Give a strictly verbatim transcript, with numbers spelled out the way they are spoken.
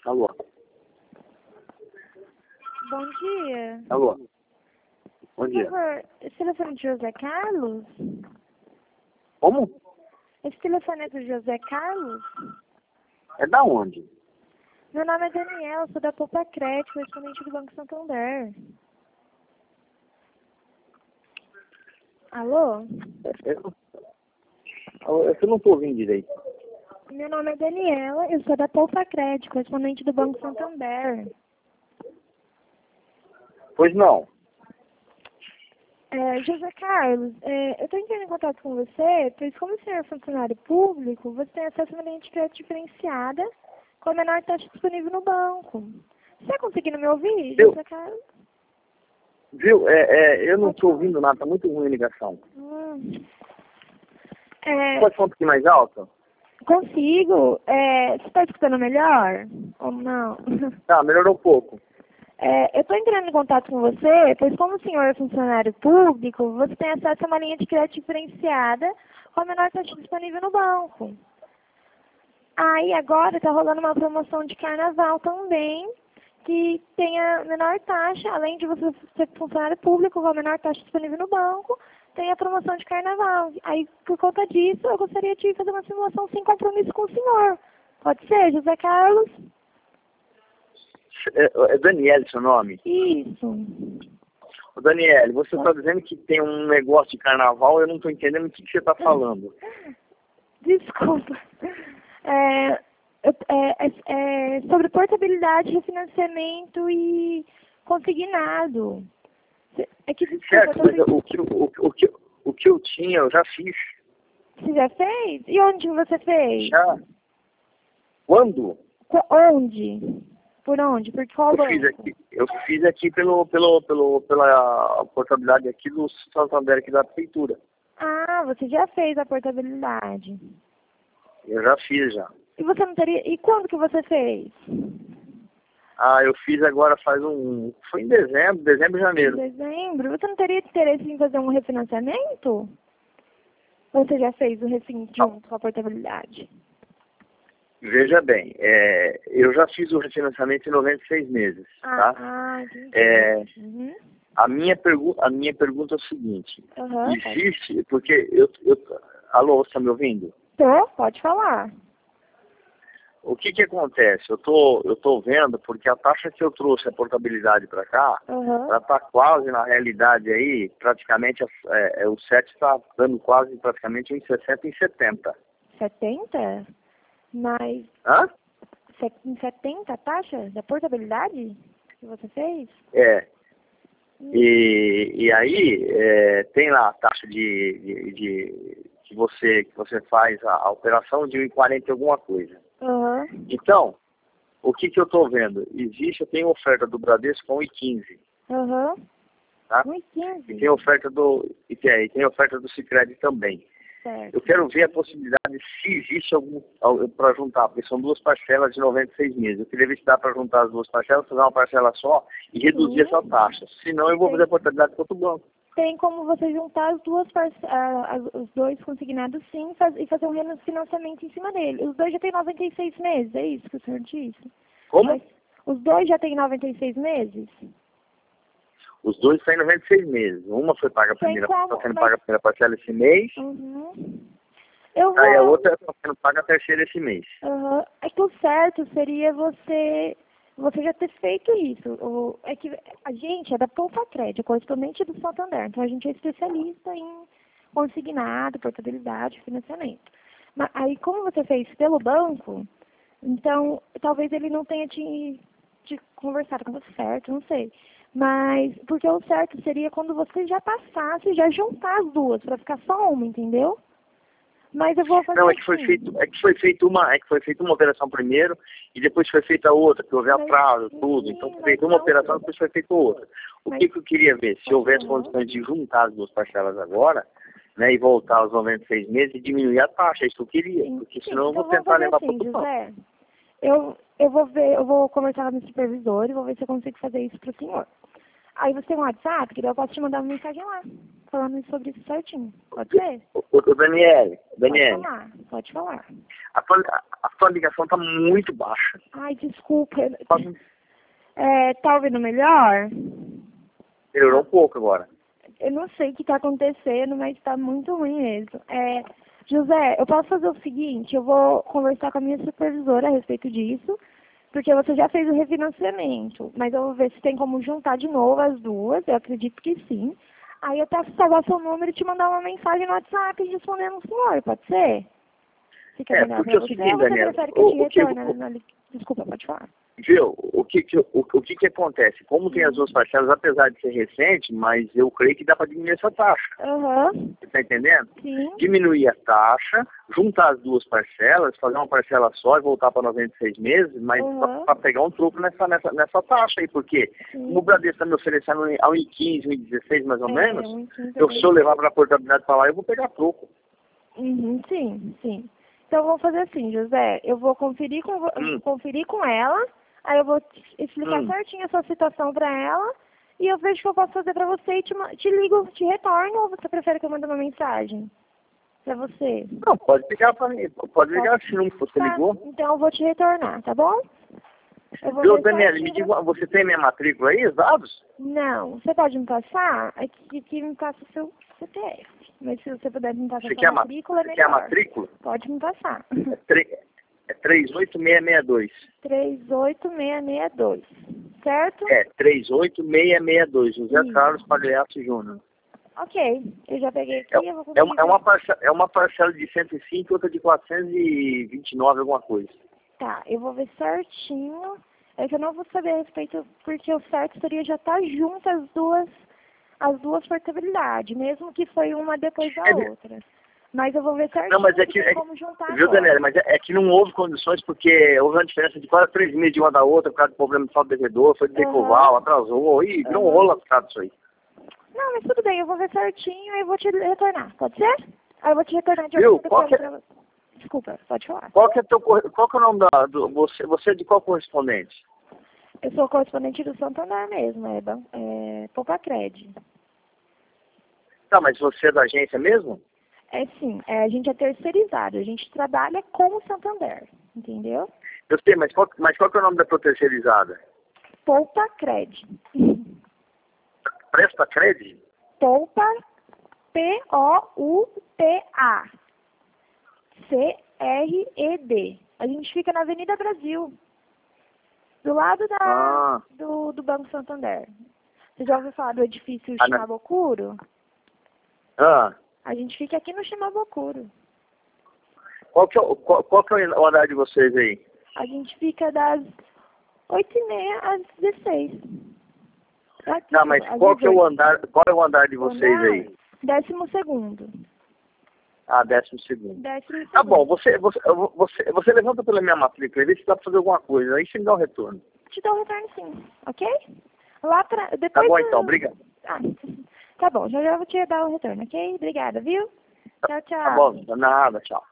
Alô? Bom dia. Alô? Bom Por dia. favor, esse telefone é de José Carlos? Como? Esse telefone é do José Carlos? É da onde? Meu nome é Daniel, sou da Poupa Crédito, correspondente do Banco Santander. Alô? É, Eu, Alô, eu não estou ouvindo direito. Meu nome é Daniela, eu sou da Poupa Crédito, correspondente do Banco Santander. Pois não. É, José Carlos, é, eu estou entrando em contato com você, pois como o senhor é funcionário público, você tem acesso a uma linha de crédito diferenciada com a menor taxa disponível no banco. Você está conseguindo me ouvir, Eu- José Carlos? Viu? É, é, eu não estou ouvindo nada, está muito ruim a ligação. Hum. É, Pode falar um pouquinho mais alto? consigo. É, você está escutando melhor? Ou não? Tá, melhorou um pouco. É, eu estou entrando em contato com você, pois como o senhor é funcionário público, você tem acesso a uma linha de crédito diferenciada com a menor taxa disponível no banco. Aí agora está rolando uma promoção de carnaval também, que tem a menor taxa, além de você ser funcionário público com a menor taxa disponível no banco, tem a promoção de carnaval. Aí, por conta disso, eu gostaria de fazer uma simulação sem compromisso com o senhor. Pode ser, José Carlos? É, é Daniel seu nome? Isso. Ô, Daniel, você está dizendo que tem um negócio de carnaval, eu não estou entendendo o que, que você está falando. Desculpa. É, eu- é, é, é sobre portabilidade, refinanciamento e consignado. É que, desculpa, Certo, eu mas tô... o que, o, o, que, o que eu tinha, eu já fiz. Você já fez? E onde você fez? Já. Quando? Qu- Onde? Por onde? Por qual Eu fiz banco? aqui, eu fiz aqui pelo, pelo, pelo, pela portabilidade aqui do Santander, aqui da prefeitura. Ah, você já fez a portabilidade. Eu já fiz já. E você não teria... E quando que você fez? Ah, eu fiz agora faz um... Foi em dezembro, dezembro e Em janeiro. dezembro. Você não teria interesse em fazer um refinanciamento? Ou você já fez o refin junto com a portabilidade? Veja bem, é, eu já fiz o refinanciamento em noventa e seis meses, Ah, tá? ah entendi. É, Uhum. a, minha pergu a minha pergunta é o seguinte, Aham, pode. existe, porque eu, eu... Alô, você está me ouvindo? Tô, pode falar. O que que acontece? Eu tô, eu tô vendo, porque a taxa que eu trouxe a portabilidade para cá, Aham. ela está quase, na realidade, aí, praticamente, é, é, o S E T está dando quase, praticamente, em sessenta e setenta. setenta? Mas Hã? se- em setenta a taxa da portabilidade que você fez? É. Hum. E, e aí, é, tem lá a taxa de, de, de- que, você, que você faz a, a operação de um e quarenta e alguma coisa. Aham. Então, o que que eu estou vendo? Existe, eu tenho oferta do Bradesco com um e quinze, Aham. tá? um e E quinze. tem oferta do, e tem, e tem oferta do Sicredi também. Certo. Eu quero ver a possibilidade se existe algum para juntar, porque são duas parcelas de noventa e seis meses. Eu queria ver se dá para juntar as duas parcelas, fazer uma parcela só e reduzir Sim. essa taxa. Senão eu vou fazer a portabilidade com outro banco. Tem como você juntar as duas parce- ah, as- os dois consignados sim faz- e fazer um refinanciamento em cima dele. Os dois já têm noventa e seis meses, é isso que o senhor disse? Como? Mas os dois já têm noventa e seis meses? Os dois saem noventa e seis meses. Uma foi paga a Tem primeira, como, está sendo mas... paga a primeira parcela esse mês, Uhum. Eu aí a vou... outra está sendo paga a terceira esse mês. Uhum. É que o certo seria você... Você já ter feito isso. O, é que a gente é da Poupa Crédito, correspondente do Santander. Então a gente é especialista em consignado, portabilidade, financiamento. Mas aí como você fez pelo banco, então talvez ele não tenha te, te conversado com você certo, não sei. Mas, porque o certo seria quando você já passasse, já juntar as duas, para ficar só uma, entendeu? Mas eu vou fazer Não, é que foi assim. feito, é que foi feito uma, é que foi feita uma operação primeiro e depois foi feita outra, que houve Mas, atraso, sim, tudo. Então foi mas feita uma não- operação e depois foi feita outra. O Mas- que, que eu queria ver? Se houvesse Uhum. condições de juntar as duas parcelas agora, né, e voltar aos noventa e seis meses e diminuir a taxa, é isso que eu queria. Sim, Porque sim. senão eu Então vou vamos tentar fazer levar para assim, outro banco. José. Eu, eu vou ver, eu vou conversar com o meu supervisor e vou ver se eu consigo fazer isso pro senhor. Aí você tem um WhatsApp, que daí eu posso te mandar uma mensagem lá. falando sobre isso certinho. Pode ser? Ô, ô, Daniele, Daniele, Pode falar, pode falar. a tua, a tua ligação tá muito baixa. Ai, desculpa. Pode- É, tá ouvindo melhor? Melhorou um pouco agora. Eu não sei o que tá acontecendo, mas tá muito ruim mesmo. É, José, eu posso fazer o seguinte, eu vou conversar com a minha supervisora a respeito disso, porque você já fez o refinanciamento, mas eu vou ver se tem como juntar de novo as duas, eu acredito que sim. Aí eu posso salvar seu número e te mandar uma mensagem no WhatsApp respondendo o senhor, pode ser? Fica É, melhor porque pra é o você seguinte, ou você Daniela, prefere que eu te o- o que- retorne? o- na- na- Desculpa, pode falar. Viu? O que que, o, o que que acontece? Como tem as duas parcelas, apesar de ser recente, mas eu creio que dá para diminuir essa taxa. Aham, Você tá entendendo? sim. Diminuir a taxa, juntar as duas parcelas, fazer uma parcela só e voltar para noventa e seis meses, mas Uhum. para pegar um troco nessa, nessa, nessa taxa aí, porque Sim. como o Bradesco está me oferecendo a um e quinze, um e dezesseis mais ou É, menos, um e quinze eu, é se eu levar para a portabilidade para lá, eu vou pegar troco. Uhum, sim, sim. Então eu vou fazer assim, José, eu vou conferir com, vo- Hum. conferir com ela, aí eu vou te explicar Hum. certinho a sua situação pra ela, e eu vejo o que eu posso fazer pra você e te, ma- te ligo, te retorno, ou você prefere que eu mande uma mensagem pra você? Não, pode ligar para mim, pode ligar se não você Tá, ligou. então eu vou te retornar, tá bom? Eu vou Viu, ver Daniela, me certinho diga, pra- você tem minha matrícula aí, os dados? Não, você pode me passar? Aqui, aqui me passa o seu C P F. Mas se você puder me passar Você a quer sua a, ma- matrícula, é você quer a melhor. matrícula? Pode me passar. É, tre- é três oito seis seis dois. três oito seis seis dois, certo? É, três oito seis seis dois, José Isso. Carlos Pagliasso Júnior. Ok, eu já peguei aqui, É, eu vou é, conseguir. uma, é, uma parcela, é uma parcela de cento e cinco e outra de quatrocentos e vinte e nove, alguma coisa. Tá, eu vou ver certinho. É que eu não vou saber a respeito, porque o certo seria já estar junto as duas, as duas portabilidades, mesmo que foi uma depois da É de- outra. Mas eu vou ver certinho Não, mas é se que, tem é, como juntar viu, agora. Daniela, mas é, é que não houve condições porque houve uma diferença de quase três meses de uma da outra por causa do problema de falta de devedor, foi de Aham. decoval, atrasou, e não Aham. rolou lascado isso aí. Não, mas tudo bem, eu vou ver certinho e eu vou te retornar, pode ser? Aí eu vou te retornar de Viu? alguma Qual que é- pra você. Desculpa, pode falar. Qual que é, teu, corre- qual que é o nome da, do, você, você é de qual correspondente? Eu sou correspondente do Santander mesmo, é, ban- é Poupa-Cred. Tá, mas você é da agência mesmo? É sim, é, a gente é terceirizado, a gente trabalha com o Santander, entendeu? Eu sei, mas qual, mas qual que é o nome da tua terceirizada? Poupa-Cred. Presta Cred? Poupa, P O U P A. C R E D. A gente fica na Avenida Brasil, do lado da, Ah. do, do Banco Santander. Você já ouviu falar do edifício Ah, na- Shimabukuro? Ah, A gente fica aqui no Shimabukuro. qual que é, o- qual, qual que é o horário de vocês aí? A gente fica das oito e meia às dezesseis. Aqui, Não, mas às qual que é o dezoito. andar, qual é o andar de vocês aí? Décimo segundo. Ah, décimo segundo. Décimo segundo. Tá bom, você, você, você, você levanta pela minha matrícula e vê se dá pra fazer alguma coisa, aí você me dá o retorno. Te dou o retorno sim, ok? Lá pra... Depois Tá bom do- então, obrigado. Ah, tá bom, já já vou te dar o retorno, ok? Obrigada, viu? Tchau, tchau. Tá bom, nada, tchau.